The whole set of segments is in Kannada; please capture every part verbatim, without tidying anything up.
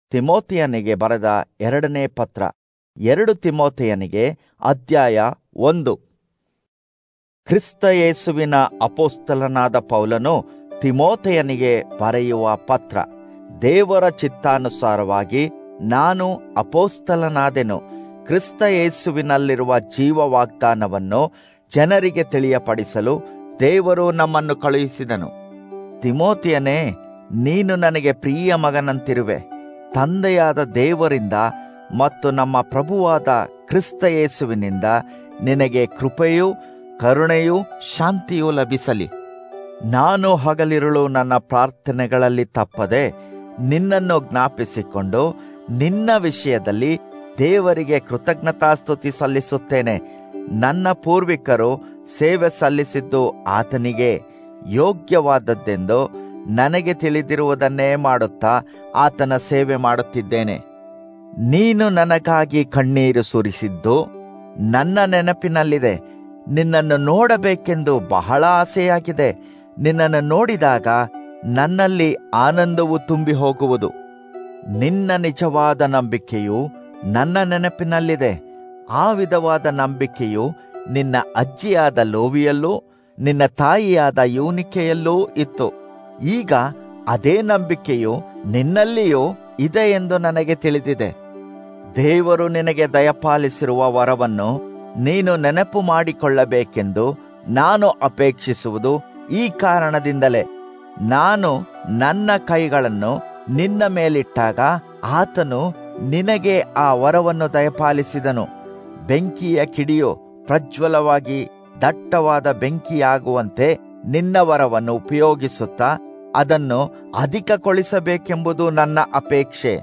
ತಿಮೋಥೆಯನಿಗೆ ಬರೆದ ಎರಡನೇ ಪತ್ರ. ಎರಡು ತಿಮೋಥೆಯನಿಗೆ ಅಧ್ಯಾಯ ಒಂದು. ಕ್ರಿಸ್ತ ಯೇಸುವಿನ ಅಪೊಸ್ತಲನಾದ ಪೌಲನು ತಿಮೋಥೆಯನಿಗೆ ಬರೆಯುವ ಪತ್ರ. ದೇವರ ಚಿತ್ತಾನುಸಾರವಾಗಿ ನಾನು ಅಪೊಸ್ತಲನಾದೆನು. ಕ್ರಿಸ್ತ ಯೇಸುವಿನಲ್ಲಿರುವ ಜೀವ ವಾಗ್ದಾನವನ್ನು ಜನರಿಗೆ ತಿಳಿಯಪಡಿಸಲು ದೇವರು ನಮ್ಮನ್ನು ಕಳುಹಿಸಿದನು. ತಿಮೋಥೆಯನೇ, ನೀನು ನನಗೆ ಪ್ರಿಯ ಮಗನಂತಿರುವೆ. ತಂದೆಯಾದ ದೇವರಿಂದ ಮತ್ತು ನಮ್ಮ ಪ್ರಭುವಾದ ಕ್ರಿಸ್ತ ಯೇಸುವಿನಿಂದ ನಿನಗೆ ಕೃಪೆಯೂ ಕರುಣೆಯೂ ಶಾಂತಿಯೂ ಲಭಿಸಲಿ. ನಾನು ಹಗಲಿರುಳು ನನ್ನ ಪ್ರಾರ್ಥನೆಗಳಲ್ಲಿ ತಪ್ಪದೆ ನಿನ್ನನ್ನು ಜ್ಞಾಪಿಸಿಕೊಂಡು ನಿನ್ನ ವಿಷಯದಲ್ಲಿ ದೇವರಿಗೆ ಕೃತಜ್ಞತಾಸ್ತುತಿ ಸಲ್ಲಿಸುತ್ತೇನೆ. ನನ್ನ ಪೂರ್ವಿಕರು ಸೇವೆ ಸಲ್ಲಿಸಿದ್ದು ಆತನಿಗೆ ಯೋಗ್ಯವಾದದ್ದೆಂದು ನನಗೆ ತಿಳಿದಿರುವುದನ್ನೇ ಮಾಡುತ್ತಾ ಆತನ ಸೇವೆ ಮಾಡುತ್ತಿದ್ದೇನೆ. ನೀನು ನನಗಾಗಿ ಕಣ್ಣೀರು ಸುರಿಸಿದ್ದು ನನ್ನ ನೆನಪಿನಲ್ಲಿದೆ. ನಿನ್ನನ್ನು ನೋಡಬೇಕೆಂದು ಬಹಳ ಆಸೆಯಾಗಿದೆ. ನಿನ್ನನ್ನು ನೋಡಿದಾಗ ನನ್ನಲ್ಲಿ ಆನಂದವು ತುಂಬಿ ಹೋಗುವುದು. ನಿನ್ನ ನಿಜವಾದ ನಂಬಿಕೆಯು ನನ್ನ ನೆನಪಿನಲ್ಲಿದೆ. ಆ ವಿಧವಾದ ನಂಬಿಕೆಯು ನಿನ್ನ ಅಜ್ಜಿಯಾದ ಲೋವಿಯಲ್ಲೂ ನಿನ್ನ ತಾಯಿಯಾದ ಯೂನಿಕೆಯಲ್ಲೂ ಇತ್ತು. ಈಗ ಅದೇ ನಂಬಿಕೆಯು ನಿನ್ನಲ್ಲಿಯೂ ಇದೆ ಎಂದು ನನಗೆ ತಿಳಿದಿದೆ. ದೇವರು ನಿನಗೆ ದಯಪಾಲಿಸಿರುವ ವರವನ್ನು ನೀನು ನೆನಪು ಮಾಡಿಕೊಳ್ಳಬೇಕೆಂದು ನಾನು ಅಪೇಕ್ಷಿಸುವುದು ಈ ಕಾರಣದಿಂದಲೇ. ನಾನು ನನ್ನ ಕೈಗಳನ್ನು ನಿನ್ನ ಮೇಲಿಟ್ಟಾಗ ಆತನು ನಿನಗೆ ಆ ವರವನ್ನು ದಯಪಾಲಿಸಿದನು. ಬೆಂಕಿಯ ಕಿಡಿಯು ಪ್ರಜ್ವಲವಾಗಿ ದಟ್ಟವಾದ ಬೆಂಕಿಯಾಗುವಂತೆ ನಿನ್ನ ವರವನ್ನು ಉಪಯೋಗಿಸುತ್ತಾ ಅದನ್ನು ಅಧಿಕಗೊಳಿಸಬೇಕೆಂಬುದು ನನ್ನ ಅಪೇಕ್ಷೆ.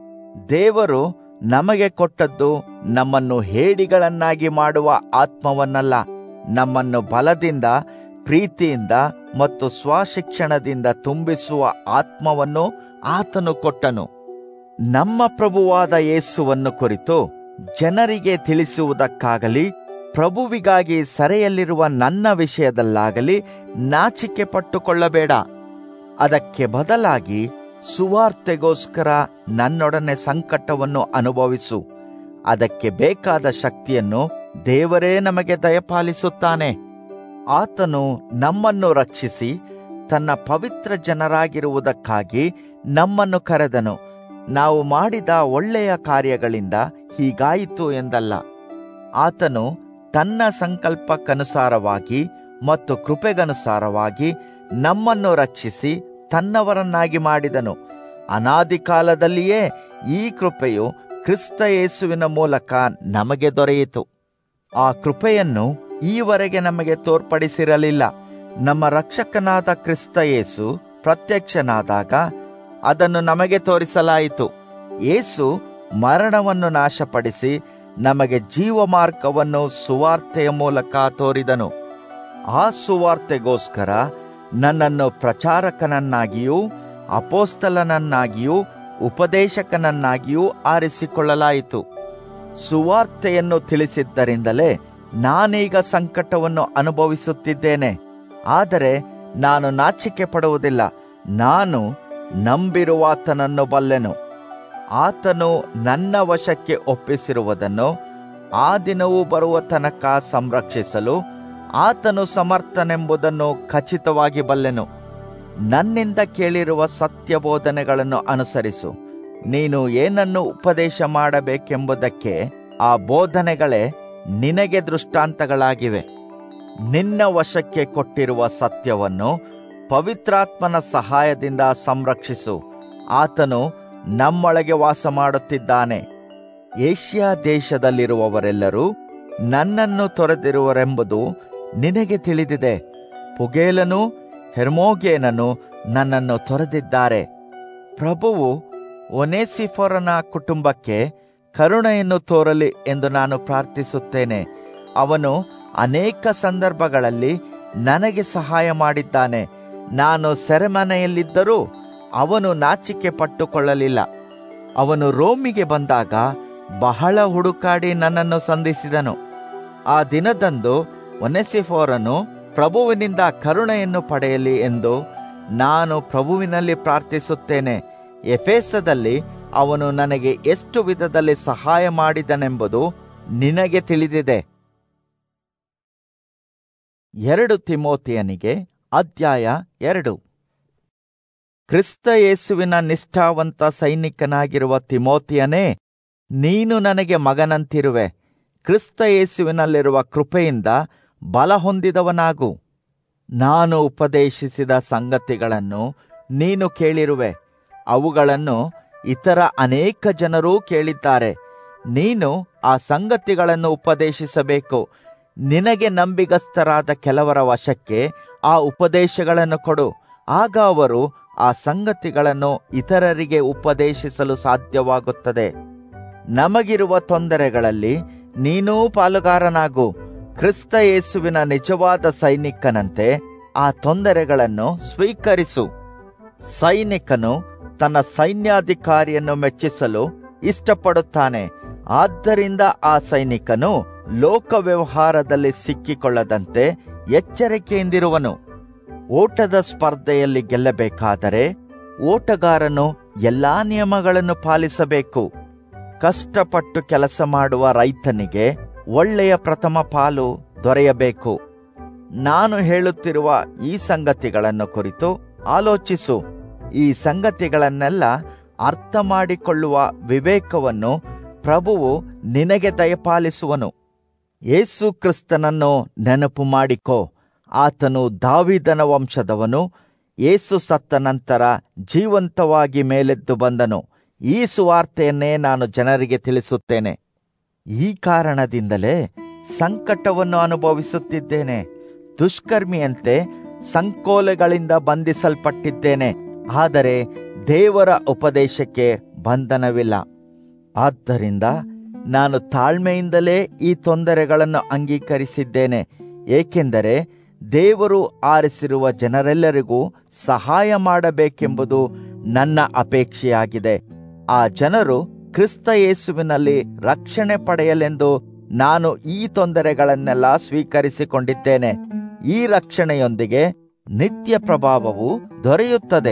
ದೇವರು ನಮಗೆ ಕೊಟ್ಟದ್ದು ನಮ್ಮನ್ನು ಹೇಡಿಗಳನ್ನಾಗಿ ಮಾಡುವ ಆತ್ಮವನ್ನಲ್ಲ, ನಮ್ಮನ್ನು ಬಲದಿಂದ, ಪ್ರೀತಿಯಿಂದ ಮತ್ತು ಸ್ವಶಿಕ್ಷಣದಿಂದ ತುಂಬಿಸುವ ಆತ್ಮವನ್ನು ಆತನು ಕೊಟ್ಟನು. ನಮ್ಮ ಪ್ರಭುವಾದ ಯೇಸುವನ್ನು ಕುರಿತು ಜನರಿಗೆ ತಿಳಿಸುವುದಕ್ಕಾಗಲಿ ಪ್ರಭುವಿಗಾಗಿ ಸೆರೆಯಲ್ಲಿರುವ ನನ್ನ ವಿಷಯದಲ್ಲಾಗಲಿ ನಾಚಿಕೆ ಪಟ್ಟುಕೊಳ್ಳಬೇಡ. ಅದಕ್ಕೆ ಬದಲಾಗಿ ಸುವಾರ್ತೆಗೋಸ್ಕರ ನನ್ನೊಡನೆ ಸಂಕಟವನ್ನು ಅನುಭವಿಸು. ಅದಕ್ಕೆ ಬೇಕಾದ ಶಕ್ತಿಯನ್ನು ದೇವರೇ ನಮಗೆ ದಯಪಾಲಿಸುತ್ತಾನೆ. ಆತನು ನಮ್ಮನ್ನು ರಕ್ಷಿಸಿ ತನ್ನ ಪವಿತ್ರ ಜನರಾಗಿರುವುದಕ್ಕಾಗಿ ನಮ್ಮನ್ನು ಕರೆದನು. ನಾವು ಮಾಡಿದ ಒಳ್ಳೆಯ ಕಾರ್ಯಗಳಿಂದ ಹೀಗಾಯಿತು ಎಂದಲ್ಲ. ಆತನು ತನ್ನ ಸಂಕಲ್ಪಕ್ಕನುಸಾರವಾಗಿ ಮತ್ತು ಕೃಪೆಗನುಸಾರವಾಗಿ ನಮ್ಮನ್ನು ರಕ್ಷಿಸಿ ತನ್ನವರನ್ನಾಗಿ ಮಾಡಿದನು. ಅನಾದಿ ಕಾಲದಲ್ಲಿಯೇ ಈ ಕೃಪೆಯು ಕ್ರಿಸ್ತ ಯೇಸುವಿನ ಮೂಲಕ ನಮಗೆ ದೊರೆಯಿತು. ಆ ಕೃಪೆಯನ್ನು ಈವರೆಗೆ ನಮಗೆ ತೋರ್ಪಡಿಸಿರಲಿಲ್ಲ. ನಮ್ಮ ರಕ್ಷಕನಾದ ಕ್ರಿಸ್ತ ಯೇಸು ಪ್ರತ್ಯಕ್ಷನಾದಾಗ ಅದನ್ನು ನಮಗೆ ತೋರಿಸಲಾಯಿತು. ಯೇಸು ಮರಣವನ್ನು ನಾಶಪಡಿಸಿ ನಮಗೆ ಜೀವ ಮಾರ್ಗವನ್ನು ಸುವಾರ್ತೆಯ ಮೂಲಕ ತೋರಿದನು. ಆ ಸುವಾರ್ತೆಗೋಸ್ಕರ ನನ್ನನ್ನು ಪ್ರಚಾರಕನನ್ನಾಗಿಯೂ ಅಪೊಸ್ತಲನನ್ನಾಗಿಯೂ ಉಪದೇಶಕನನ್ನಾಗಿಯೂ ಆರಿಸಿಕೊಳ್ಳಲಾಯಿತು. ಸುವಾರ್ತೆಯನ್ನು ತಿಳಿಸಿದ್ದರಿಂದಲೇ ನಾನೀಗ ಸಂಕಟವನ್ನು ಅನುಭವಿಸುತ್ತಿದ್ದೇನೆ. ಆದರೆ ನಾನು ನಾಚಿಕೆ ಪಡುವುದಿಲ್ಲ. ನಾನು ನಂಬಿರುವಾತನನ್ನು ಬಲ್ಲೆನು. ಆತನು ನನ್ನ ವಶಕ್ಕೆ ಒಪ್ಪಿಸಿರುವುದನ್ನು ಆ ದಿನವೂ ಬರುವ ತನಕ ಸಂರಕ್ಷಿಸಲು ಆತನು ಸಮರ್ಥನೆಂಬುದನ್ನು ಖಚಿತವಾಗಿ ಬಲ್ಲೆನು. ನನ್ನಿಂದ ಕೇಳಿರುವ ಸತ್ಯ ಬೋಧನೆಗಳನ್ನು ಅನುಸರಿಸು. ನೀನು ಏನನ್ನು ಉಪದೇಶ ಮಾಡಬೇಕೆಂಬುದಕ್ಕೆ ಆ ಬೋಧನೆಗಳೇ ನಿನಗೆ ದೃಷ್ಟಾಂತಗಳಾಗಿವೆ. ನಿನ್ನ ವಶಕ್ಕೆ ಕೊಟ್ಟಿರುವ ಸತ್ಯವನ್ನು ಪವಿತ್ರಾತ್ಮನ ಸಹಾಯದಿಂದ ಸಂರಕ್ಷಿಸು. ಆತನು ನಮ್ಮೊಳಗೆ ವಾಸ ಮಾಡುತ್ತಿದ್ದಾನೆ. ಏಷ್ಯಾ ದೇಶದಲ್ಲಿರುವವರೆಲ್ಲರೂ ನನ್ನನ್ನು ತೊರೆದಿರುವರೆಂಬುದು ನಿನಗೆ ತಿಳಿದಿದೆ. ಪುಗೇಲನೂ ಹೆರ್ಮೋಗೇನನು ನನ್ನನ್ನು ತೊರೆದಿದ್ದಾರೆ. ಪ್ರಭುವು ಒನೇಸಿಫರನ ಕುಟುಂಬಕ್ಕೆ ಕರುಣೆಯನ್ನು ತೋರಲಿ ಎಂದು ನಾನು ಪ್ರಾರ್ಥಿಸುತ್ತೇನೆ. ಅವನು ಅನೇಕ ಸಂದರ್ಭಗಳಲ್ಲಿ ನನಗೆ ಸಹಾಯ ಮಾಡಿದ್ದಾನೆ. ನಾನು ಸೆರೆಮನೆಯಲ್ಲಿದ್ದರೂ ಅವನು ನಾಚಿಕೆ ಪಟ್ಟುಕೊಳ್ಳಲಿಲ್ಲ. ಅವನು ರೋಮಿಗೆ ಬಂದಾಗ ಬಹಳ ಹುಡುಕಾಡಿ ನನ್ನನ್ನು ಸಂಧಿಸಿದನು. ಆ ದಿನದಂದು ಒನೆಸಿಫೋರನು ಪ್ರಭುವಿನಿಂದ ಕರುಣೆಯನ್ನು ಪಡೆಯಲಿ ಎಂದು ನಾನು ಪ್ರಭುವಿನಲ್ಲಿ ಪ್ರಾರ್ಥಿಸುತ್ತೇನೆ. ಎಫೆಸದಲ್ಲಿ ಅವನು ನನಗೆ ಎಷ್ಟು ವಿಧದಲ್ಲಿ ಸಹಾಯ ಮಾಡಿದನೆಂಬುದು ನಿನಗೆ ತಿಳಿದಿದೆ. ಎರಡು ತಿಮೋಥೆಯನಿಗೆ ಅಧ್ಯಾಯ ಎರಡು. ಕ್ರಿಸ್ತ ಯೇಸುವಿನ ನಿಷ್ಠಾವಂತ ಸೈನಿಕನಾಗಿರುವ ತಿಮೋಥೆಯನೇ, ನೀನು ನನಗೆ ಮಗನಂತಿರುವೆ. ಕ್ರಿಸ್ತ ಯೇಸುವಿನಲ್ಲಿರುವ ಕೃಪೆಯಿಂದ ಬಲ ಹೊಂದಿದವನಾಗು. ನಾನು ಉಪದೇಶಿಸಿದ ಸಂಗತಿಗಳನ್ನು ನೀನು ಕೇಳಿರುವೆ, ಅವುಗಳನ್ನು ಇತರ ಅನೇಕ ಜನರೂ ಕೇಳಿದ್ದಾರೆ. ನೀನು ಆ ಸಂಗತಿಗಳನ್ನು ಉಪದೇಶಿಸಬೇಕು. ನಿನಗೆ ನಂಬಿಗಸ್ತರಾದ ಕೆಲವರ ವಶಕ್ಕೆ ಆ ಉಪದೇಶಗಳನ್ನು ಕೊಡು. ಆಗ ಅವರು ಆ ಸಂಗತಿಗಳನ್ನು ಇತರರಿಗೆ ಉಪದೇಶಿಸಲು ಸಾಧ್ಯವಾಗುತ್ತದೆ. ನಮಗಿರುವ ತೊಂದರೆಗಳಲ್ಲಿ ನೀನೂ ಪಾಲುಗಾರನಾಗು. ಕ್ರಿಸ್ತ ಯೇಸುವಿನ ನಿಜವಾದ ಸೈನಿಕನಂತೆ ಆ ತೊಂದರೆಗಳನ್ನು ಸ್ವೀಕರಿಸು. ಸೈನಿಕನು ತನ್ನ ಸೈನ್ಯಾಧಿಕಾರಿಯನ್ನು ಮೆಚ್ಚಿಸಲು ಇಷ್ಟಪಡುತ್ತಾನೆ. ಆದ್ದರಿಂದ ಆ ಸೈನಿಕನು ಲೋಕ ವ್ಯವಹಾರದಲ್ಲಿ ಸಿಕ್ಕಿಕೊಳ್ಳದಂತೆ ಎಚ್ಚರಿಕೆಯಿಂದಿರುವನು. ಓಟದ ಸ್ಪರ್ಧೆಯಲ್ಲಿ ಗೆಲ್ಲಬೇಕಾದರೆ ಓಟಗಾರನು ಎಲ್ಲಾ ನಿಯಮಗಳನ್ನು ಪಾಲಿಸಬೇಕು. ಕಷ್ಟಪಟ್ಟು ಕೆಲಸ ಮಾಡುವ ರೈತನಿಗೆ ಒಳ್ಳೆಯ ಪ್ರಥಮ ಪಾಲು ದೊರೆಯಬೇಕು. ನಾನು ಹೇಳುತ್ತಿರುವ ಈ ಸಂಗತಿಗಳನ್ನು ಕುರಿತು ಆಲೋಚಿಸು. ಈ ಸಂಗತಿಗಳನ್ನೆಲ್ಲ ಅರ್ಥ ಮಾಡಿಕೊಳ್ಳುವ ವಿವೇಕವನ್ನು ಪ್ರಭುವು ನಿನಗೆ ದಯಪಾಲಿಸುವನು. ಯೇಸು ಕ್ರಿಸ್ತನನ್ನು ನೆನಪು ಮಾಡಿಕೋ. ಆತನು ದಾವೀದನ ವಂಶದವನು. ಯೇಸು ಸತ್ತ ನಂತರ ಜೀವಂತವಾಗಿ ಮೇಲೆದ್ದು ಬಂದನು. ಈ ಸುವಾರ್ತೆಯನ್ನೇ ನಾನು ಜನರಿಗೆ ತಿಳಿಸುತ್ತೇನೆ. ಈ ಕಾರಣದಿಂದಲೇ ಸಂಕಟವನ್ನು ಅನುಭವಿಸುತ್ತಿದ್ದೇನೆ. ದುಷ್ಕರ್ಮಿಯಂತೆ ಸಂಕೋಲೆಗಳಿಂದ ಬಂಧಿಸಲ್ಪಟ್ಟಿದ್ದೇನೆ. ಆದರೆ ದೇವರ ಉಪದೇಶಕ್ಕೆ ಬಂಧನವಿಲ್ಲ. ಆದ್ದರಿಂದ ನಾನು ತಾಳ್ಮೆಯಿಂದಲೇ ಈ ತೊಂದರೆಗಳನ್ನು ಅಂಗೀಕರಿಸಿದ್ದೇನೆ. ಏಕೆಂದರೆ ದೇವರು ಆರಿಸಿರುವ ಜನರೆಲ್ಲರಿಗೂ ಸಹಾಯ ಮಾಡಬೇಕೆಂಬುದು ನನ್ನ ಅಪೇಕ್ಷೆಯಾಗಿದೆ. ಆ ಜನರು ಕ್ರಿಸ್ತ ಯೇಸುವಿನಲ್ಲಿ ರಕ್ಷಣೆ ಪಡೆಯಲೆಂದು ನಾನು ಈ ತೊಂದರೆಗಳನ್ನೆಲ್ಲ ಸ್ವೀಕರಿಸಿಕೊಂಡಿದ್ದೇನೆ. ಈ ರಕ್ಷಣೆಯೊಂದಿಗೆ ನಿತ್ಯ ಪ್ರಭಾವವು ದೊರೆಯುತ್ತದೆ.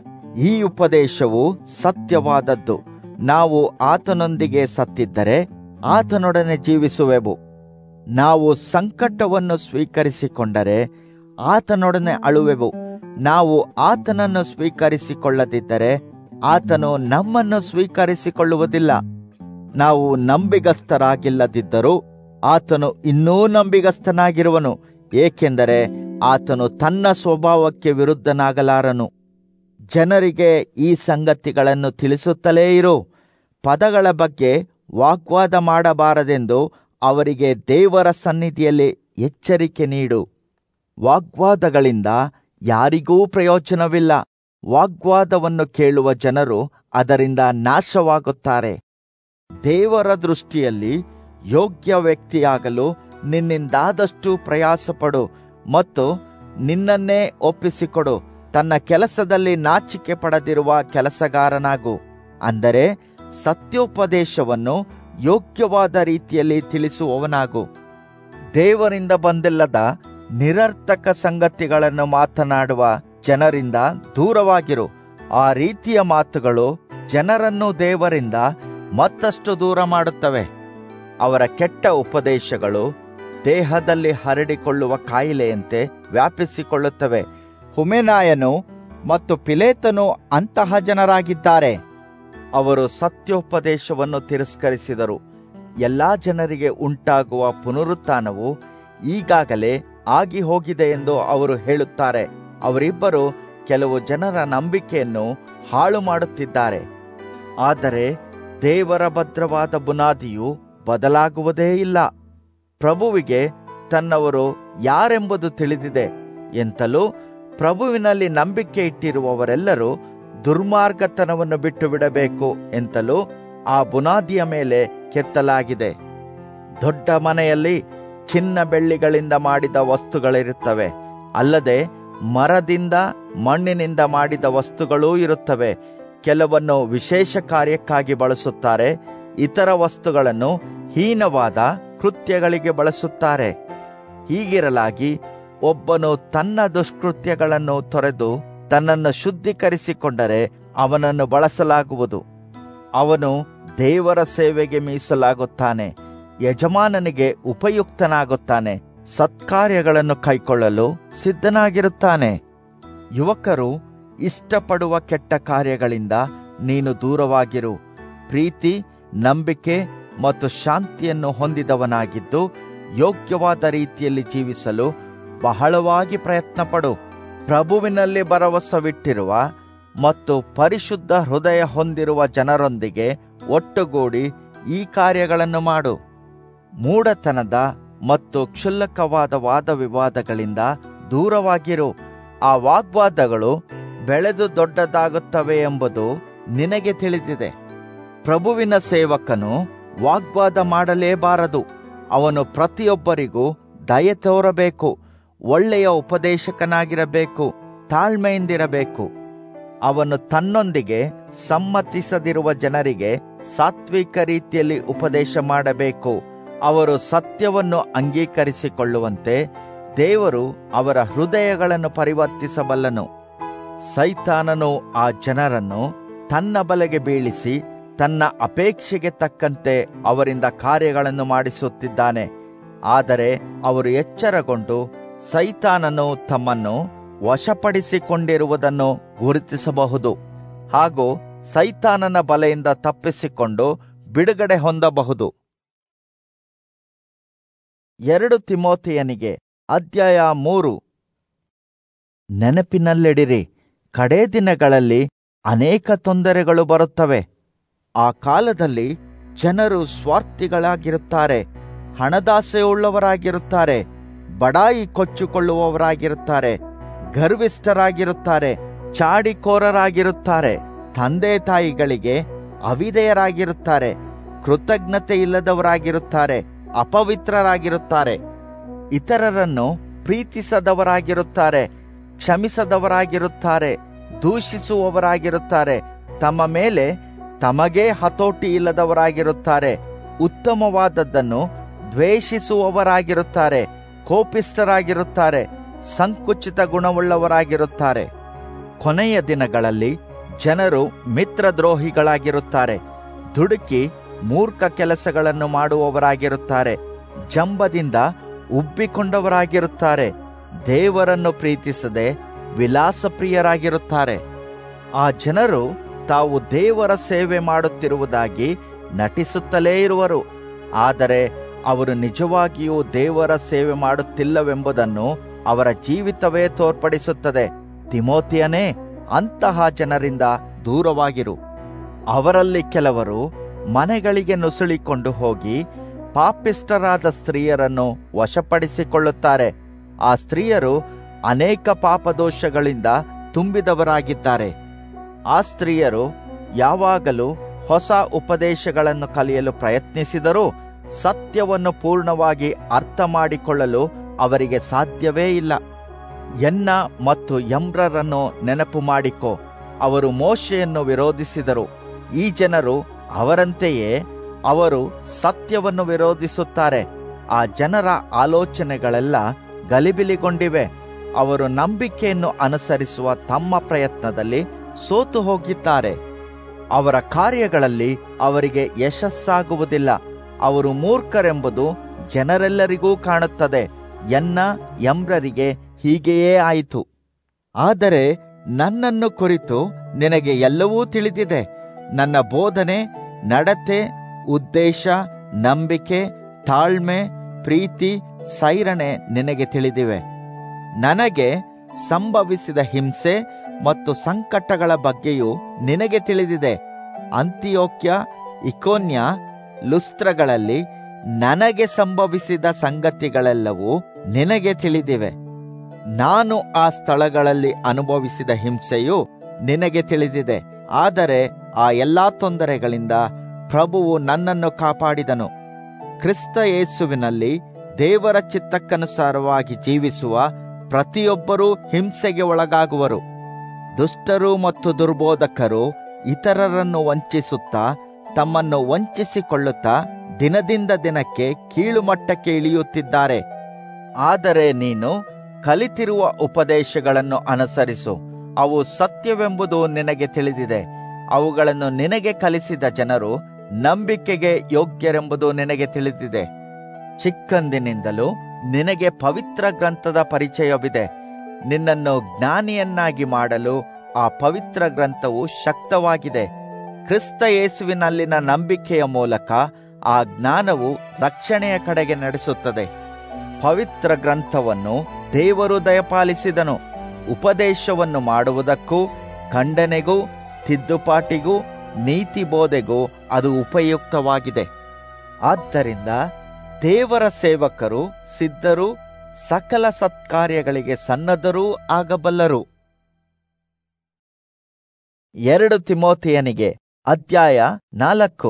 ಈ ಉಪದೇಶವು ಸತ್ಯವಾದದ್ದು. ನಾವು ಆತನೊಂದಿಗೆ ಸತ್ತಿದ್ದರೆ ಆತನೊಡನೆ ಜೀವಿಸುವೆವು. ನಾವು ಸಂಕಟವನ್ನು ಸ್ವೀಕರಿಸಿಕೊಂಡರೆ ಆತನೊಡನೆ ಅಳುವೆವು. ನಾವು ಆತನನ್ನು ಸ್ವೀಕರಿಸಿಕೊಳ್ಳದಿದ್ದರೆ ಆತನು ನಮ್ಮನ್ನು ಸ್ವೀಕರಿಸಿಕೊಳ್ಳುವುದಿಲ್ಲ. ನಾವು ನಂಬಿಗಸ್ತರಾಗಿಲ್ಲದಿದ್ದರೂ ಆತನು ಇನ್ನೂ ನಂಬಿಗಸ್ತನಾಗಿರುವನು. ಏಕೆಂದರೆ ಆತನು ತನ್ನ ಸ್ವಭಾವಕ್ಕೆ ವಿರುದ್ಧನಾಗಲಾರನು. ಜನರಿಗೆ ಈ ಸಂಗತಿಗಳನ್ನು ತಿಳಿಸುತ್ತಲೇ ಇರು. ಪದಗಳ ಬಗ್ಗೆ ವಾಗ್ವಾದ ಮಾಡಬಾರದೆಂದು ಅವರಿಗೆ ದೇವರ ಸನ್ನಿಧಿಯಲ್ಲಿ ಎಚ್ಚರಿಕೆ ನೀಡು. ವಾಗ್ವಾದಗಳಿಂದ ಯಾರಿಗೂ ಪ್ರಯೋಜನವಿಲ್ಲ. ವಾಗ್ವಾದವನ್ನು ಕೇಳುವ ಜನರು ಅದರಿಂದ ನಾಶವಾಗುತ್ತಾರೆ. ದೇವರ ದೃಷ್ಟಿಯಲ್ಲಿ ಯೋಗ್ಯ ವ್ಯಕ್ತಿಯಾಗಲು ನಿನ್ನಿಂದಾದಷ್ಟು ಪ್ರಯಾಸಪಡು ಮತ್ತು ನಿನ್ನನ್ನೇ ಒಪ್ಪಿಸಿಕೊಡು. ತನ್ನ ಕೆಲಸದಲ್ಲಿ ನಾಚಿಕೆ ಪಡೆದಿರುವ ಕೆಲಸಗಾರನಾಗು. ಅಂದರೆ ಸತ್ಯೋಪದೇಶವನ್ನು ಯೋಗ್ಯವಾದ ರೀತಿಯಲ್ಲಿ ತಿಳಿಸುವವನಾಗು. ದೇವರಿಂದ ಬಂದಿಲ್ಲದ ನಿರರ್ಥಕ ಸಂಗತಿಗಳನ್ನು ಮಾತನಾಡುವ ಜನರಿಂದ ದೂರವಾಗಿರು. ಆ ರೀತಿಯ ಮಾತುಗಳು ಜನರನ್ನು ದೇವರಿಂದ ಮತ್ತಷ್ಟು ದೂರ ಮಾಡುತ್ತವೆ. ಅವರ ಕೆಟ್ಟ ಉಪದೇಶಗಳು ದೇಹದಲ್ಲಿ ಹರಡಿಕೊಳ್ಳುವ ಕಾಯಿಲೆಯಂತೆ ವ್ಯಾಪಿಸಿಕೊಳ್ಳುತ್ತವೆ. ಹುಮೆನಾಯನು ಮತ್ತು ಪಿಲೇತನು ಅಂತಹ ಜನರಾಗಿದ್ದಾರೆ. ಅವರು ಸತ್ಯೋಪದೇಶವನ್ನು ತಿರಸ್ಕರಿಸಿದರು. ಎಲ್ಲಾ ಜನರಿಗೆ ಉಂಟಾಗುವ ಪುನರುತ್ಥಾನವು ಈಗಾಗಲೇ ಆಗಿ ಹೋಗಿದೆ ಎಂದು ಅವರು ಹೇಳುತ್ತಾರೆ. ಅವರಿಬ್ಬರು ಕೆಲವು ಜನರ ನಂಬಿಕೆಯನ್ನು ಹಾಳು ಮಾಡುತ್ತಿದ್ದಾರೆ. ಆದರೆ ದೇವರ ಭದ್ರವಾದ ಬುನಾದಿಯು ಬದಲಾಗುವುದೇ ಇಲ್ಲ. ಪ್ರಭುವಿಗೆ ತನ್ನವರು ಯಾರೆಂಬುದು ತಿಳಿದಿದೆ ಎಂತಲೂ ಪ್ರಭುವಿನಲ್ಲಿ ನಂಬಿಕೆ ಇಟ್ಟಿರುವವರೆಲ್ಲರೂ ದುರ್ಮಾರ್ಗತನವನ್ನು ಬಿಟ್ಟು ಬಿಡಬೇಕು ಎಂತಲೂ ಆ ಬುನಾದಿಯ ಮೇಲೆ ಕೆತ್ತಲಾಗಿದೆ. ದೊಡ್ಡ ಮನೆಯಲ್ಲಿ ಚಿನ್ನ ಬೆಳ್ಳಿಗಳಿಂದ ಮಾಡಿದ ವಸ್ತುಗಳಿರುತ್ತವೆ. ಅಲ್ಲದೆ ಮರದಿಂದ ಮಣ್ಣಿನಿಂದ ಮಾಡಿದ ವಸ್ತುಗಳೂ ಇರುತ್ತವೆ. ಕೆಲವನ್ನು ವಿಶೇಷ ಕಾರ್ಯಕ್ಕಾಗಿ ಬಳಸುತ್ತಾರೆ. ಇತರ ವಸ್ತುಗಳನ್ನು ಹೀನವಾದ ಕೃತ್ಯಗಳಿಗೆ ಬಳಸುತ್ತಾರೆ. ಹೀಗಿರಲಾಗಿ ಒಬ್ಬನು ತನ್ನ ದುಷ್ಕೃತ್ಯಗಳನ್ನು ತೊರೆದು ತನ್ನನ್ನು ಶುದ್ಧೀಕರಿಸಿಕೊಂಡರೆ ಅವನನ್ನು ಬಳಸಲಾಗುವುದು. ಅವನು ದೇವರ ಸೇವೆಗೆ ಮೀಸಲಾಗುತ್ತಾನೆ, ಯಜಮಾನನಿಗೆ ಉಪಯುಕ್ತನಾಗುತ್ತಾನೆ, ಸತ್ಕಾರ್ಯಗಳನ್ನು ಕೈಕೊಳ್ಳಲು ಸಿದ್ಧನಾಗಿರುತ್ತಾನೆ. ಯುವಕರು ಇಷ್ಟಪಡುವ ಕೆಟ್ಟ ಕಾರ್ಯಗಳಿಂದ ನೀನು ದೂರವಾಗಿರು. ಪ್ರೀತಿ, ನಂಬಿಕೆ ಮತ್ತು ಶಾಂತಿಯನ್ನು ಹೊಂದಿದವನಾಗಿದ್ದು ಯೋಗ್ಯವಾದ ರೀತಿಯಲ್ಲಿ ಜೀವಿಸಲು ಬಹಳವಾಗಿ ಪ್ರಯತ್ನಪಡು. ಪ್ರಭುವಿನಲ್ಲಿ ಭರವಸವಿಟ್ಟಿರುವ ಮತ್ತು ಪರಿಶುದ್ಧ ಹೃದಯ ಹೊಂದಿರುವ ಜನರೊಂದಿಗೆ ಒಟ್ಟುಗೂಡಿ ಈ ಕಾರ್ಯಗಳನ್ನು ಮಾಡು. ಮೂಢತನದ ಮತ್ತು ಕ್ಷುಲ್ಲಕವಾದ ವಾದ ವಿವಾದಗಳಿಂದ ದೂರವಾಗಿರು. ಆ ವಾಗ್ವಾದಗಳು ಬೆಳೆದು ದೊಡ್ಡದಾಗುತ್ತವೆ ಎಂಬುದು ನಿನಗೆ ತಿಳಿದಿದೆ. ಪ್ರಭುವಿನ ಸೇವಕನು ವಾಗ್ವಾದ ಮಾಡಲೇಬಾರದು. ಅವನು ಪ್ರತಿಯೊಬ್ಬರಿಗೂ ದಯೆ ತೋರಬೇಕು, ಒಳ್ಳೆಯ ಉಪದೇಶಕನಾಗಿರಬೇಕು, ತಾಳ್ಮೆಯಿಂದಿರಬೇಕು. ಅವನು ತನ್ನೊಂದಿಗೆ ಸಮ್ಮತಿಸದಿರುವ ಜನರಿಗೆ ಸಾತ್ವಿಕ ರೀತಿಯಲ್ಲಿ ಉಪದೇಶ ಮಾಡಬೇಕು. ಅವರು ಸತ್ಯವನ್ನು ಅಂಗೀಕರಿಸಿಕೊಳ್ಳುವಂತೆ ದೇವರು ಅವರ ಹೃದಯಗಳನ್ನು ಪರಿವರ್ತಿಸಬಲ್ಲನು. ಸೈತಾನನು ಆ ಜನರನ್ನು ತನ್ನ ಬಲೆಗೆ ಬೀಳಿಸಿ ತನ್ನ ಅಪೇಕ್ಷೆಗೆ ತಕ್ಕಂತೆ ಅವರಿಂದ ಕಾರ್ಯಗಳನ್ನು ಮಾಡಿಸುತ್ತಿದ್ದಾನೆ. ಆದರೆ ಅವರು ಎಚ್ಚರಗೊಂಡು ಸೈತಾನನು ತಮ್ಮನ್ನು ವಶಪಡಿಸಿಕೊಂಡಿರುವುದನ್ನು ಗುರುತಿಸಬಹುದು ಹಾಗೂ ಸೈತಾನನ ಬಲೆಯಿಂದ ತಪ್ಪಿಸಿಕೊಂಡು ಬಿಡುಗಡೆ ಹೊಂದಬಹುದು. ಎರಡು ತಿಮೋಥೆಯನಿಗೆ ಅಧ್ಯಾಯ ಮೂರು. ನೆನಪಿನಲ್ಲಿಡಿರಿ, ಕಡೇ ದಿನಗಳಲ್ಲಿ ಅನೇಕ ತೊಂದರೆಗಳು ಬರುತ್ತವೆ. ಆ ಕಾಲದಲ್ಲಿ ಜನರು ಸ್ವಾರ್ಥಿಗಳಾಗಿರುತ್ತಾರೆ, ಹಣದಾಸೆಯುಳ್ಳವರಾಗಿರುತ್ತಾರೆ, ಬಡಾಯಿ ಕೊಚ್ಚಿಕೊಳ್ಳುವವರಾಗಿರುತ್ತಾರೆ, ಗರ್ವಿಷ್ಠರಾಗಿರುತ್ತಾರೆ, ಚಾಡಿಕೋರರಾಗಿರುತ್ತಾರೆ, ತಂದೆ ತಾಯಿಗಳಿಗೆ ಅವಿಧೇಯರಾಗಿರುತ್ತಾರೆ, ಕೃತಜ್ಞತೆ ಇಲ್ಲದವರಾಗಿರುತ್ತಾರೆ, ಅಪವಿತ್ರರಾಗಿರುತ್ತಾರೆ, ಇತರರನ್ನು ಪ್ರೀತಿಸದವರಾಗಿರುತ್ತಾರೆ, ಕ್ಷಮಿಸದವರಾಗಿರುತ್ತಾರೆ, ದೂಷಿಸುವವರಾಗಿರುತ್ತಾರೆ, ತಮ್ಮ ಮೇಲೆ ತಮಗೇ ಹತೋಟಿ ಇಲ್ಲದವರಾಗಿರುತ್ತಾರೆ, ಉತ್ತಮವಾದದ್ದನ್ನು ದ್ವೇಷಿಸುವವರಾಗಿರುತ್ತಾರೆ, ಕೋಪಿಷ್ಠರಾಗಿರುತ್ತಾರೆ, ಸಂಕುಚಿತ ಗುಣವುಳ್ಳವರಾಗಿರುತ್ತಾರೆ. ಕೊನೆಯ ದಿನಗಳಲ್ಲಿ ಜನರು ಮಿತ್ರದ್ರೋಹಿಗಳಾಗಿರುತ್ತಾರೆ, ದುಡುಕಿ ಮೂರ್ಖ ಕೆಲಸಗಳನ್ನು ಮಾಡುವವರಾಗಿರುತ್ತಾರೆ, ಜಂಬದಿಂದ ಉಬ್ಬಿಕೊಂಡವರಾಗಿರುತ್ತಾರೆ, ದೇವರನ್ನು ಪ್ರೀತಿಸದೆ ವಿಲಾಸಪ್ರಿಯರಾಗಿರುತ್ತಾರೆ. ಆ ಜನರು ತಾವು ದೇವರ ಸೇವೆ ಮಾಡುತ್ತಿರುವುದಾಗಿ ನಟಿಸುತ್ತಲೇ ಇರುವರು, ಆದರೆ ಅವರು ನಿಜವಾಗಿಯೂ ದೇವರ ಸೇವೆ ಮಾಡುತ್ತಿಲ್ಲವೆಂಬುದನ್ನು ಅವರ ಜೀವಿತವೇ ತೋರ್ಪಡಿಸುತ್ತದೆ. ತಿಮೋಥೆಯನೇ, ಅಂತಹ ಜನರಿಂದ ದೂರವಾಗಿರು. ಅವರಲ್ಲಿ ಕೆಲವರು ಮನೆಗಳಿಗೆ ನುಸುಳಿಕೊಂಡು ಹೋಗಿ ಪಾಪಿಷ್ಠರಾದ ಸ್ತ್ರೀಯರನ್ನು ವಶಪಡಿಸಿಕೊಳ್ಳುತ್ತಾರೆ. ಆ ಸ್ತ್ರೀಯರು ಅನೇಕ ಪಾಪದೋಷಗಳಿಂದ ತುಂಬಿದವರಾಗಿದ್ದಾರೆ. ಆ ಸ್ತ್ರೀಯರು ಯಾವಾಗಲೂ ಹೊಸ ಉಪದೇಶಗಳನ್ನು ಕಲಿಯಲು ಪ್ರಯತ್ನಿಸಿದರೂ ಸತ್ಯವನ್ನು ಪೂರ್ಣವಾಗಿ ಅರ್ಥ ಮಾಡಿಕೊಳ್ಳಲು ಅವರಿಗೆ ಸಾಧ್ಯವೇ ಇಲ್ಲ. ಎನ್ನ ಮತ್ತು ಯಮ್ರರನ್ನು ನೆನಪು ಮಾಡಿಕೊ, ಅವರು ಮೋಶೆಯನ್ನು ವಿರೋಧಿಸಿದರು. ಈ ಜನರು ಅವರಂತೆಯೇ ಅವರು ಸತ್ಯವನ್ನು ವಿರೋಧಿಸುತ್ತಾರೆ. ಆ ಜನರ ಆಲೋಚನೆಗಳೆಲ್ಲ ಗಲಿಬಿಲಿಗೊಂಡಿವೆ. ಅವರು ನಂಬಿಕೆಯನ್ನು ಅನುಸರಿಸುವ ತಮ್ಮ ಪ್ರಯತ್ನದಲ್ಲಿ ಸೋತು ಹೋಗಿದ್ದಾರೆ. ಅವರ ಕಾರ್ಯಗಳಲ್ಲಿ ಅವರಿಗೆ ಯಶಸ್ಸಾಗುವುದಿಲ್ಲ. ಅವರು ಮೂರ್ಖರೆಂಬುದು ಜನರೆಲ್ಲರಿಗೂ ಕಾಣುತ್ತದೆ. ಎನ್ನ ಯಮ್ರರಿಗೆ ಹೀಗೆಯೇ ಆಯಿತು. ಆದರೆ ನನ್ನನ್ನು ಕುರಿತು ನಿನಗೆ ಎಲ್ಲವೂ ತಿಳಿದಿದೆ. ನನ್ನ ಬೋಧನೆ, ನಡತೆ, ಉದ್ದೇಶ, ನಂಬಿಕೆ, ತಾಳ್ಮೆ, ಪ್ರೀತಿ, ಸೈರಣೆ ನಿನಗೆ ತಿಳಿದಿವೆ. ನನಗೆ ಸಂಭವಿಸಿದ ಹಿಂಸೆ ಮತ್ತು ಸಂಕಟಗಳ ಬಗ್ಗೆಯೂ ನಿನಗೆ ತಿಳಿದಿದೆ. ಅಂತಿಯೋಕ್ಯ, ಇಕೋನ್ಯ, ಲುಸ್ತ್ರಗಳಲ್ಲಿ ನನಗೆ ಸಂಭವಿಸಿದ ಸಂಗತಿಗಳೆಲ್ಲವೂ ನಿನಗೆ ತಿಳಿದಿವೆ. ನಾನು ಆ ಸ್ಥಳಗಳಲ್ಲಿ ಅನುಭವಿಸಿದ ಹಿಂಸೆಯು ನಿನಗೆ ತಿಳಿದಿದೆ. ಆದರೆ ಆ ಎಲ್ಲಾ ತೊಂದರೆಗಳಿಂದ ಪ್ರಭುವು ನನ್ನನ್ನು ಕಾಪಾಡಿದನು. ಕ್ರಿಸ್ತ ಯೇಸುವಿನಲ್ಲಿ ದೇವರ ಚಿತ್ತಕ್ಕನುಸಾರವಾಗಿ ಜೀವಿಸುವ ಪ್ರತಿಯೊಬ್ಬರೂ ಹಿಂಸೆಗೆ ಒಳಗಾಗುವರು. ದುಷ್ಟರು ಮತ್ತು ದುರ್ಬೋಧಕರು ಇತರರನ್ನು ವಂಚಿಸುತ್ತಾ ತಮ್ಮನ್ನು ವಂಚಿಸಿಕೊಳ್ಳುತ್ತಾ ದಿನದಿಂದ ದಿನಕ್ಕೆ ಕೀಳುಮಟ್ಟಕ್ಕೆ ಇಳಿಯುತ್ತಿದ್ದಾರೆ. ಆದರೆ ನೀನು ಕಲಿತಿರುವ ಉಪದೇಶಗಳನ್ನು ಅನುಸರಿಸು, ಅವು ಸತ್ಯವೆಂಬುದು ನಿನಗೆ ತಿಳಿದಿದೆ. ಅವುಗಳನ್ನು ನಿನಗೆ ಕಲಿಸಿದ ಜನರು ನಂಬಿಕೆಗೆ ಯೋಗ್ಯರೆಂಬುದು ನಿನಗೆ ತಿಳಿದಿದೆ. ಚಿಕ್ಕಂದಿನಿಂದಲೂ ನಿನಗೆ ಪವಿತ್ರ ಗ್ರಂಥದ ಪರಿಚಯವಿದೆ. ನಿನ್ನನ್ನು ಜ್ಞಾನಿಯನ್ನಾಗಿ ಮಾಡಲು ಆ ಪವಿತ್ರ ಗ್ರಂಥವು ಶಕ್ತವಾಗಿದೆ. ಕ್ರಿಸ್ತ ಯೇಸುವಿನಲ್ಲಿನ ನಂಬಿಕೆಯ ಮೂಲಕ ಆ ಜ್ಞಾನವು ರಕ್ಷಣೆಯ ಕಡೆಗೆ ನಡೆಸುತ್ತದೆ. ಪವಿತ್ರ ಗ್ರಂಥವನ್ನು ದೇವರು ದಯಪಾಲಿಸಿದನು. ಉಪದೇಶವನ್ನು ಮಾಡುವುದಕ್ಕೂ, ಖಂಡನೆಗೂ, ತಿದ್ದುಪಾಟಿಗೂ, ನೀತಿ ಬೋಧೆಗೂ ಅದು ಉಪಯುಕ್ತವಾಗಿದೆ. ಆದ್ದರಿಂದ ದೇವರ ಸೇವಕರು ಸಿದ್ಧರೂ ಸಕಲ ಸತ್ಕಾರ್ಯಗಳಿಗೆ ಸನ್ನದ್ಧರೂ ಆಗಬಲ್ಲರು. ಎರಡು ತಿಮೋಥೆಯನಿಗೆ ಅಧ್ಯಾಯ ನಾಲ್ಕು.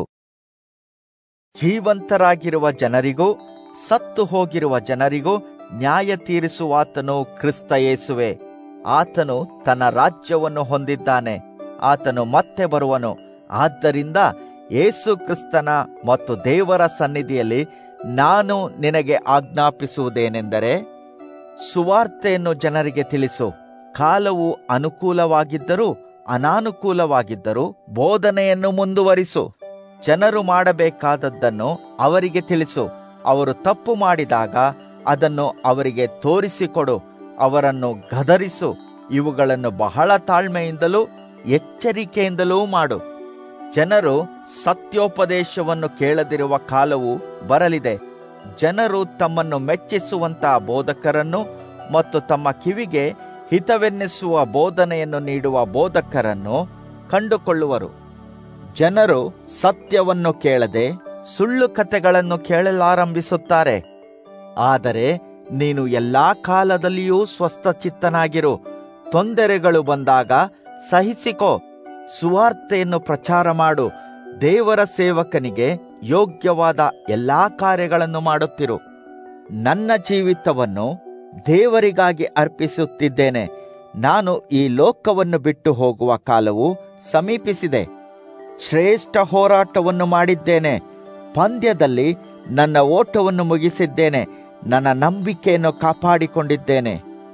ಜೀವಂತರಾಗಿರುವ ಜನರಿಗೂ ಸತ್ತು ಹೋಗಿರುವ ಜನರಿಗೂ ನ್ಯಾಯ ತೀರಿಸುವಾತನು ಕ್ರಿಸ್ತ ಯೇಸುವೆ. ಆತನು ತನ್ನ ರಾಜ್ಯವನ್ನು ಹೊಂದಿದ್ದಾನೆ. ಆತನು ಮತ್ತೆ ಬರುವನು. ಆದ್ದರಿಂದ ಯೇಸು ಕ್ರಿಸ್ತನ ಮತ್ತು ದೇವರ ಸನ್ನಿಧಿಯಲ್ಲಿ ನಾನು ನಿನಗೆ ಆಜ್ಞಾಪಿಸುವುದೇನೆಂದರೆ, ಸುವಾರ್ತೆಯನ್ನು ಜನರಿಗೆ ತಿಳಿಸು. ಕಾಲವು ಅನುಕೂಲವಾಗಿದ್ದರೂ ಅನಾನುಕೂಲವಾಗಿದ್ದರೂ ಬೋಧನೆಯನ್ನು ಮುಂದುವರಿಸು. ಜನರು ಮಾಡಬೇಕಾದದ್ದನ್ನು ಅವರಿಗೆ ತಿಳಿಸು. ಅವರು ತಪ್ಪು ಮಾಡಿದಾಗ ಅದನ್ನು ಅವರಿಗೆ ತೋರಿಸಿಕೊಡು. ಅವರನ್ನು ಗದರಿಸು. ಇವುಗಳನ್ನು ಬಹಳ ತಾಳ್ಮೆಯಿಂದಲೂ ಎಚ್ಚರಿಕೆಯಿಂದಲೂ ಮಾಡು. ಜನರು ಸತ್ಯೋಪದೇಶವನ್ನು ಕೇಳದಿರುವ ಕಾಲವು ಬರಲಿದೆ. ಜನರು ತಮ್ಮನ್ನು ಮೆಚ್ಚಿಸುವಂತಹ ಬೋಧಕರನ್ನು ಮತ್ತು ತಮ್ಮ ಕಿವಿಗೆ ಹಿತವೆನ್ನಿಸುವ ಬೋಧನೆಯನ್ನು ನೀಡುವ ಬೋಧಕರನ್ನು ಕಂಡುಕೊಳ್ಳುವರು. ಜನರು ಸತ್ಯವನ್ನು ಕೇಳದೆ ಸುಳ್ಳು ಕಥೆಗಳನ್ನು ಕೇಳಲಾರಂಭಿಸುತ್ತಾರೆ. ಆದರೆ ನೀನು ಎಲ್ಲಾ ಕಾಲದಲ್ಲಿಯೂ ಸ್ವಸ್ಥಚಿತ್ತನಾಗಿರು. ತೊಂದರೆಗಳು ಬಂದಾಗ ಸಹಿಸಿಕೋ. ಸುವಾರ್ತೆಯನ್ನು ಪ್ರಚಾರ ಮಾಡು. ದೇವರ ಸೇವಕನಿಗೆ ಯೋಗ್ಯವಾದ ಎಲ್ಲಾ ಕಾರ್ಯಗಳನ್ನು ಮಾಡುತ್ತಿರು. ನನ್ನ ಜೀವಿತವನ್ನು ದೇವರಿಗಾಗಿ ಅರ್ಪಿಸುತ್ತಿದ್ದೇನೆ. ನಾನು ಈ ಲೋಕವನ್ನು ಬಿಟ್ಟು ಹೋಗುವ ಕಾಲವು ಸಮೀಪಿಸಿದೆ. ಶ್ರೇಷ್ಠ ಹೋರಾಟವನ್ನು ಮಾಡಿದ್ದೇನೆ. ಪಂದ್ಯದಲ್ಲಿ ನನ್ನ ಓಟವನ್ನು ಮುಗಿಸಿದ್ದೇನೆ. ನನ್ನ ನಂಬಿಕೆಯನ್ನು ಕಾಪಾಡಿಕೊಂಡಿದ್ದೇನೆ.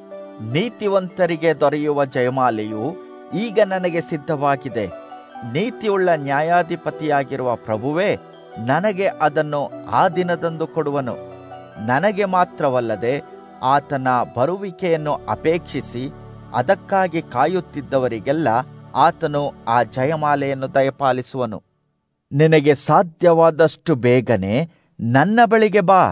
ನೀತಿವಂತರಿಗೆ ದೊರೆಯುವ ಜಯಮಾಲೆಯು ಈಗ ನನಗೆ ಸಿದ್ಧವಾಗಿದೆ. ನೀತಿಯುಳ್ಳ ನ್ಯಾಯಾಧಿಪತಿಯಾಗಿರುವ ಪ್ರಭುವೇ ನನಗೆ ಅದನ್ನು ಆ ದಿನದಂದು ಕೊಡುವನು. ನನಗೆ ಮಾತ್ರವಲ್ಲದೆ ಆತನ ಬರುವಿಕೆಯನ್ನು ಅಪೇಕ್ಷಿಸಿ ಅದಕ್ಕಾಗಿ ಕಾಯುತ್ತಿದ್ದವರಿಗೆಲ್ಲ ಆತನು ಆ ಜಯಮಾಲೆಯನ್ನು ದಯಪಾಲಿಸುವನು. ನಿನಗೆ ಸಾಧ್ಯವಾದಷ್ಟು ಬೇಗನೆ ನನ್ನ ಬಳಿಗೆ ಬಾ.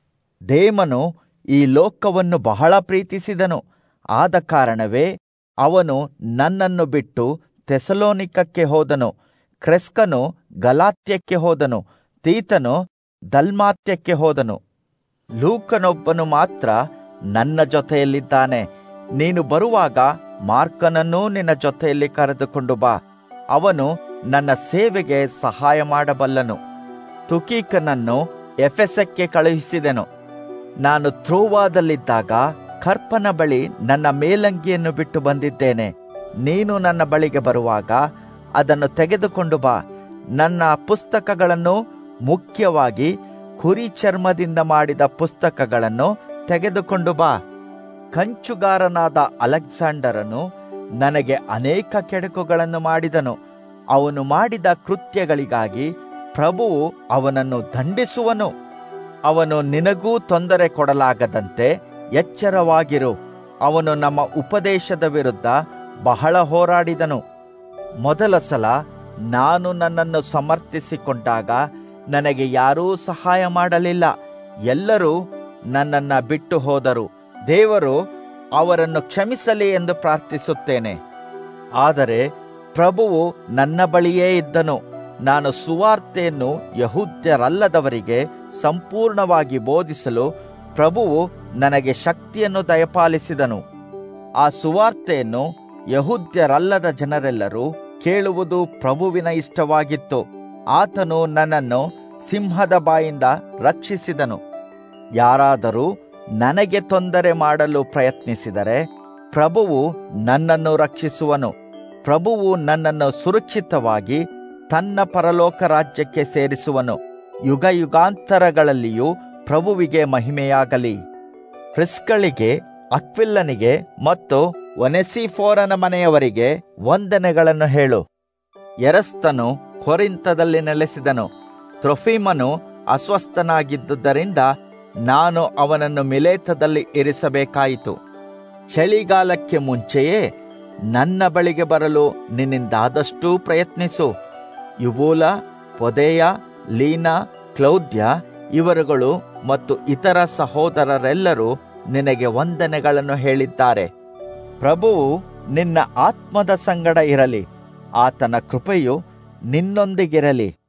ದೇಮನು ಈ ಲೋಕವನ್ನು ಬಹಳ ಪ್ರೀತಿಸಿದನು. ಆದ ಕಾರಣವೇ ಅವನು ನನ್ನನ್ನು ಬಿಟ್ಟು ಥೆಸಲೋನಿಕಕ್ಕೆ ಹೋದನು. ಕ್ರೆಸ್ಕನು ಗಲಾತ್ಯಕ್ಕೆ ಹೋದನು. ತೀತನು ದಲ್ಮಾತ್ಯಕ್ಕೆ ಹೋದನು. ಲೂಕನೊಬ್ಬನು ಮಾತ್ರ ನನ್ನ ಜೊತೆಯಲ್ಲಿದ್ದಾನೆ. ನೀನು ಬರುವಾಗ ಮಾರ್ಕನನ್ನೂ ನಿನ್ನ ಜೊತೆಯಲ್ಲಿ ಕರೆದುಕೊಂಡು ಬಾ. ಅವನು ನನ್ನ ಸೇವೆಗೆ ಸಹಾಯ ಮಾಡಬಲ್ಲನು. ತುಕೀಕನನ್ನು ಎಫೆಸಕ್ಕೆ ಕಳುಹಿಸಿದೆನು. ನಾನು ತ್ರೋವಾದಲ್ಲಿದ್ದಾಗ ಕರ್ಪನ ಬಳಿ ನನ್ನ ಮೇಲಂಗಿಯನ್ನು ಬಿಟ್ಟು ಬಂದಿದ್ದೇನೆ. ನೀನು ನನ್ನ ಬಳಿಗೆ ಬರುವಾಗ ಅದನ್ನು ತೆಗೆದುಕೊಂಡು ಬಾ. ನನ್ನ ಪುಸ್ತಕಗಳನ್ನು, ಮುಖ್ಯವಾಗಿ ಕುರಿ ಚರ್ಮದಿಂದ ಮಾಡಿದ ಪುಸ್ತಕಗಳನ್ನು ತೆಗೆದುಕೊಂಡು ಬಾ. ಕಂಚುಗಾರನಾದ ಅಲೆಕ್ಸಾಂಡರನು ನನಗೆ ಅನೇಕ ಕೆಡುಕುಗಳನ್ನು ಮಾಡಿದನು. ಅವನು ಮಾಡಿದ ಕೃತ್ಯಗಳಿಗಾಗಿ ಪ್ರಭುವು ಅವನನ್ನು ದಂಡಿಸುವನು. ಅವನು ನಿನಗೂ ತೊಂದರೆ ಕೊಡಲಾಗದಂತೆ ಎಚ್ಚರವಾಗಿರು. ಅವನು ನಮ್ಮ ಉಪದೇಶದ ವಿರುದ್ಧ ಬಹಳ ಹೋರಾಡಿದನು. ಮೊದಲ ಸಲ ನಾನು ನನ್ನನ್ನು ಸಮರ್ಥಿಸಿಕೊಂಡಾಗ ನನಗೆ ಯಾರೂ ಸಹಾಯ ಮಾಡಲಿಲ್ಲ. ಎಲ್ಲರೂ ನನ್ನನ್ನು ಬಿಟ್ಟು ಹೋದರು. ದೇವರು ಅವರನ್ನು ಕ್ಷಮಿಸಲಿ ಎಂದು ಪ್ರಾರ್ಥಿಸುತ್ತೇನೆ. ಆದರೆ ಪ್ರಭುವು ನನ್ನ ಬಳಿಯೇ ಇದ್ದನು. ನಾನು ಸುವಾರ್ತೆಯನ್ನು ಯಹೂದ್ಯರಲ್ಲದವರಿಗೆ ಸಂಪೂರ್ಣವಾಗಿ ಬೋಧಿಸಲು ಪ್ರಭುವು ನನಗೆ ಶಕ್ತಿಯನ್ನು ದಯಪಾಲಿಸಿದನು. ಆ ಸುವಾರ್ತೆಯನ್ನು ಯಹೂದ್ಯರಲ್ಲದ ಜನರೆಲ್ಲರೂ ಕೇಳುವುದು ಪ್ರಭುವಿನ ಇಷ್ಟವಾಗಿತ್ತು. ಆತನು ನನ್ನನ್ನು ಸಿಂಹದ ಬಾಯಿಂದ ರಕ್ಷಿಸಿದನು. ಯಾರಾದರೂ ನನಗೆ ತೊಂದರೆ ಮಾಡಲು ಪ್ರಯತ್ನಿಸಿದರೆ ಪ್ರಭುವು ನನ್ನನ್ನು ರಕ್ಷಿಸುವನು. ಪ್ರಭುವು ನನ್ನನ್ನು ಸುರಕ್ಷಿತವಾಗಿ ತನ್ನ ಪರಲೋಕ ರಾಜ್ಯಕ್ಕೆ ಸೇರಿಸುವನು. ಯುಗ ಯುಗಾಂತರಗಳಲ್ಲಿಯೂ ಪ್ರಭುವಿಗೆ ಮಹಿಮೆಯಾಗಲಿ. ಪ್ರಿಸ್ಕಳಿಗೆ, ಅಕ್ವಿಲನಿಗೆ ಮತ್ತು ಒನೆಸಿಫೋರನ ಮನೆಯವರಿಗೆ ವಂದನೆಗಳನ್ನು ಹೇಳು. ಎರಸ್ತನು ಕೊರಿಂತದಲ್ಲಿ ನೆಲೆಸಿದನು. ತ್ರೊಫಿಮನು ಅಸ್ವಸ್ಥನಾಗಿದ್ದುದರಿಂದ ನಾನು ಅವನನ್ನು ಮಿಲೇತದಲ್ಲಿ ಇರಿಸಬೇಕಾಯಿತು. ಚಳಿಗಾಲಕ್ಕೆ ಮುಂಚೆಯೇ ನನ್ನ ಬಳಿಗೆ ಬರಲು ನಿನ್ನಿಂದಾದಷ್ಟೂ ಪ್ರಯತ್ನಿಸು. ಯುಬೂಲ, ಪೊದೆಯ, ಲೀನಾ, ಕ್ಲೌದ್ಯ ಇವರುಗಳು ಮತ್ತು ಇತರ ಸಹೋದರರೆಲ್ಲರೂ ನಿನಗೆ ವಂದನೆಗಳನ್ನು ಹೇಳಿದ್ದಾರೆ. ಪ್ರಭುವು ನಿನ್ನ ಆತ್ಮದ ಸಂಗಡ ಇರಲಿ. ಆತನ ಕೃಪೆಯು ನಿನ್ನೊಂದಿಗಿರಲಿ.